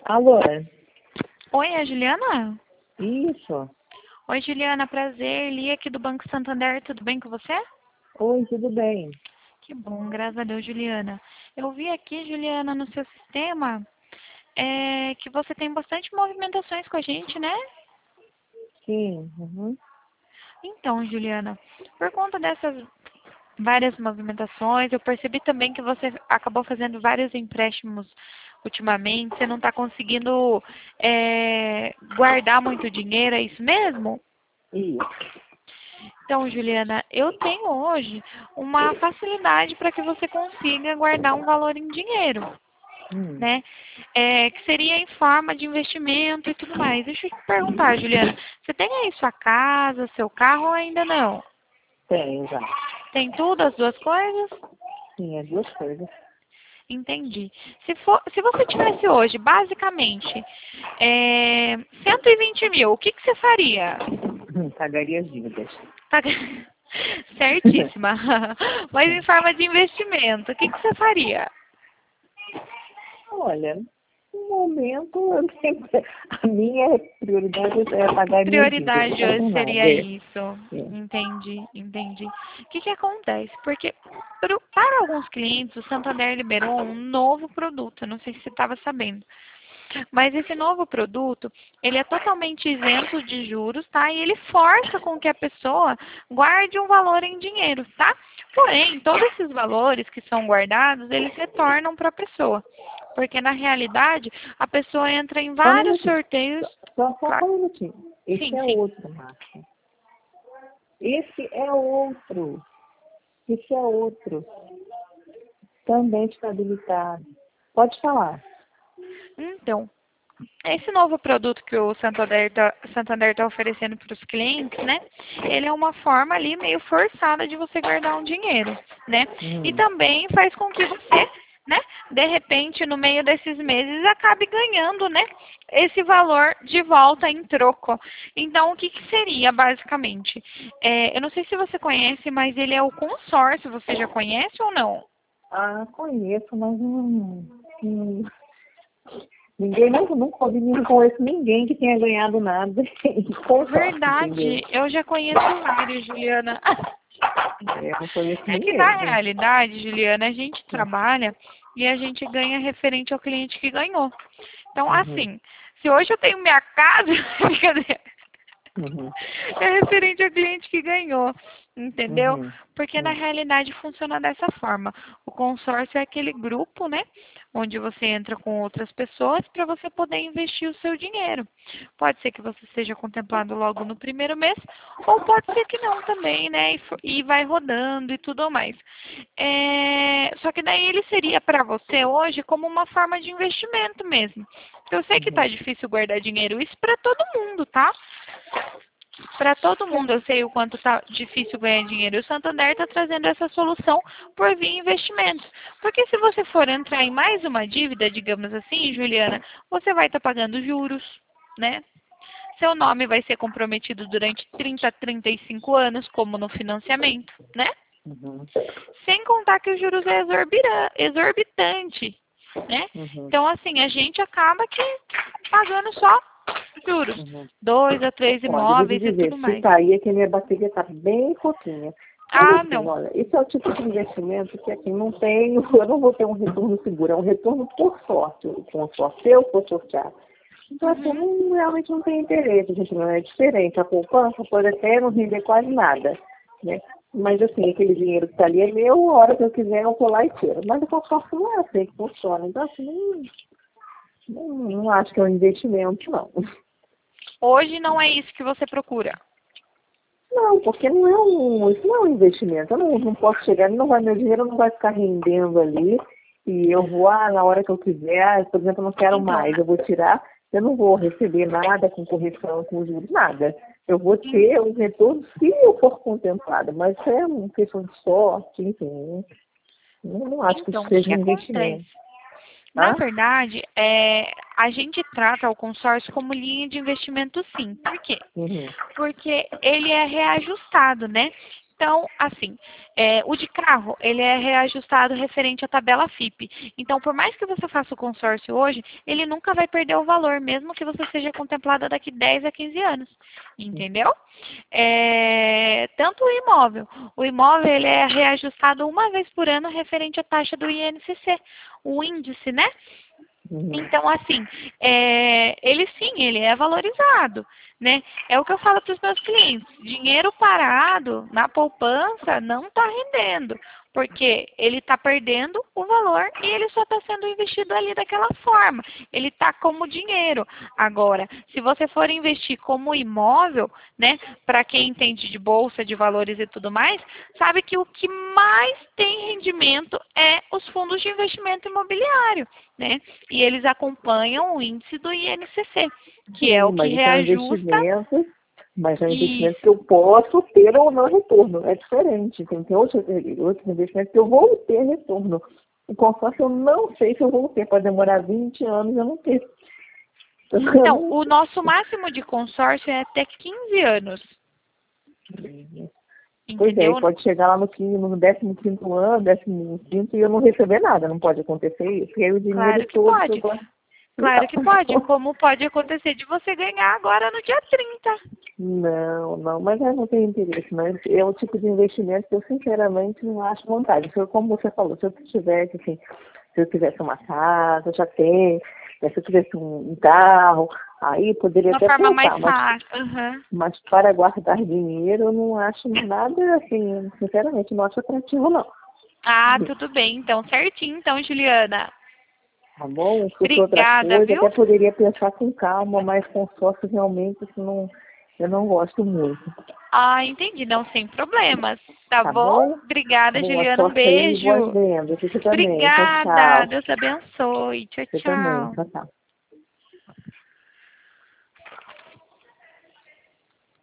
Alô? Oi, é a Juliana? Isso. Oi, Juliana, prazer. Li aqui do Banco Santander, tudo bem com você? Oi, tudo bem? Que bom, graças a Deus, Juliana. Eu vi aqui, Juliana, no seu sistema, que você tem bastante movimentações com a gente, né? Sim. Uhum. Então, Juliana, por conta dessas várias movimentações, eu percebi também que você acabou fazendo vários empréstimos ultimamente, você não está conseguindo guardar muito dinheiro, é isso mesmo? Isso. Então, Juliana, eu tenho hoje uma facilidade para que você consiga guardar um valor em dinheiro, Hum. né? Que seria em forma de investimento e tudo mais. Deixa eu te perguntar, Juliana, você tem aí sua casa, seu carro ou ainda não? Tenho já. Tem tudo, as duas coisas? Sim, as duas coisas. Entendi. Se você tivesse hoje, basicamente, 120 mil, o que que você faria? Pagaria as dívidas. Tá- Certíssima. Mas em forma de investimento, o que que você faria? Olha, no momento, eu sempre, a minha prioridade é pagar minhas dívidas, não Prioridade faço hoje nada. seria isso. Sim. Entendi, entendi. O que que acontece? Porque para alguns clientes, o Santander liberou um novo produto. Eu não sei se você estava sabendo. Mas esse novo produto, ele é totalmente isento de juros, tá? E ele força com que a pessoa guarde um valor em dinheiro, tá? Porém, todos esses valores que são guardados, eles retornam para a pessoa. Porque na realidade, a pessoa entra em Só um vários minutinho. sorteios. Só Claro. um minutinho. Esse Sim, é sim. outro, Márcia. Esse é outro. Esse é outro. Também está habilitado. Pode falar. Então, esse novo produto que o Santander tá oferecendo para os clientes, né? Ele é uma forma ali meio forçada de você guardar um dinheiro, né? E Hum. também faz com que você, né? De repente, no meio desses meses, acabe ganhando, né? Esse valor de volta em troco. Então, o que que seria, basicamente? Eu não sei se você conhece, mas ele é o consórcio. Você já conhece ou não? Ah, conheço, mas ninguém, não conheço ninguém que tenha ganhado nada com sorte, entendeu? Verdade, eu já conheço vários, Juliana. Eu não conheço É que na ninguém. realidade, Juliana, a gente trabalha e a gente ganha referente ao cliente que ganhou. Então, Uhum, assim, se hoje eu tenho minha casa, brincadeira, uhum, é referente ao cliente que ganhou, entendeu? uhum, Porque na uhum, realidade funciona dessa forma. O consórcio é aquele grupo, né? Onde você entra com outras pessoas para você poder investir o seu dinheiro. Pode ser que você seja contemplado logo no primeiro mês, ou pode ser que não também, né? E vai rodando e tudo mais. Só que daí ele seria para você hoje como uma forma de investimento mesmo. Eu sei que tá uhum. difícil guardar dinheiro, isso para todo mundo, tá? Para todo mundo, eu sei o quanto tá difícil ganhar dinheiro. E o Santander está trazendo essa solução por via investimentos. Porque se você for entrar em mais uma dívida, digamos assim, Juliana, você vai estar pagando juros, né? Seu nome vai ser comprometido durante 30 a 35 anos, como no financiamento, né? Uhum, Sem contar que os juros é exorbitante, né? uhum, Então, assim, a gente acaba que pagando só juros. uhum. 2 a 3 Olha, eu vou te imóveis e dizer, tudo se mais. cair é que a minha bateria está bem pouquinha. Mas Ah, assim, não. olha, esse é o tipo de investimento que assim, não tenho, eu não vou ter um retorno seguro, é um retorno por sorte, com sorte, se eu for sortear. Então, assim, eu Uhum. realmente não tenho interesse, gente, não é diferente. A poupança pode até não render quase nada, né? Mas, assim, aquele dinheiro que está ali é meu, a hora que eu quiser eu vou lá e tiro. Mas o consórcio não é assim que funciona. Então, assim, não acho que é um investimento, não. Hoje não é isso que você procura. Não, porque isso não é um investimento. Eu não posso chegar, meu dinheiro não vai ficar rendendo ali e eu vou, na hora que eu quiser, por exemplo, eu não quero Então, mais, eu vou tirar, eu não vou receber nada com correção, com juros, nada. Eu vou ter um retorno se eu for contemplada, mas isso é uma questão de sorte, enfim. Não acho que isso o que seja que um acontece? investimento. Na Tá? verdade, a gente trata o consórcio como linha de investimento sim. Por quê? Uhum. Porque ele é reajustado, né? Então, assim, o de carro, ele é reajustado referente à tabela FIP. Então, por mais que você faça o consórcio hoje, ele nunca vai perder o valor, mesmo que você seja contemplada daqui 10 a 15 anos. Entendeu? Tanto o imóvel. O imóvel, ele é reajustado uma vez por ano referente à taxa do INCC, o índice, né? Então, assim, ele sim, ele é valorizado, né? É o que eu falo para os meus clientes. Dinheiro parado na poupança não está rendendo, porque ele está perdendo o valor e ele só está sendo investido ali daquela forma. Ele está como dinheiro. Agora, se você for investir como imóvel, né? Para quem entende de bolsa, de valores e tudo mais, sabe que o que mais tem rendimento é os fundos de investimento imobiliário, né? E eles acompanham o índice do INCC, que é o que reajusta. Mas é um investimento que eu posso ter ou não retorno. É diferente. Tem outros investimentos que eu vou ter retorno. O consórcio eu não sei se eu vou ter. Pode demorar 20 anos eu não ter. Então, o nosso máximo de consórcio é até 15 anos. Pois é, pode chegar lá no 15º ano, 15º, e eu não receber nada. Não pode acontecer isso. Porque aí o dinheiro claro que todo... pode. Claro que pode. Como pode acontecer de você ganhar agora no dia 30. Não, mas eu não tenho interesse. Mas é o tipo de investimento que eu, sinceramente, não acho vontade. Como você falou, se eu tivesse, assim, se eu tivesse uma casa, já tenho, se eu tivesse um carro, aí poderia uma até forma pensar, mais fácil. Mas para guardar dinheiro, eu não acho nada, assim, sinceramente, não acho atrativo, não. Ah, tudo bem. Então, certinho. Então, Juliana. Tá bom? Se fosse outra Obrigada, coisa, viu? até poderia pensar com calma, mas consórcio realmente assim, eu não gosto muito. Ah, entendi. Não, sem problemas. Tá Tá bom? bom? Obrigada, Boa Juliana. Um sorte aí, boas beijo. vendas. Você também. Tchau, Obrigada. tchau. Deus abençoe. Tchau, Você também. tchau. Tchau, tchau.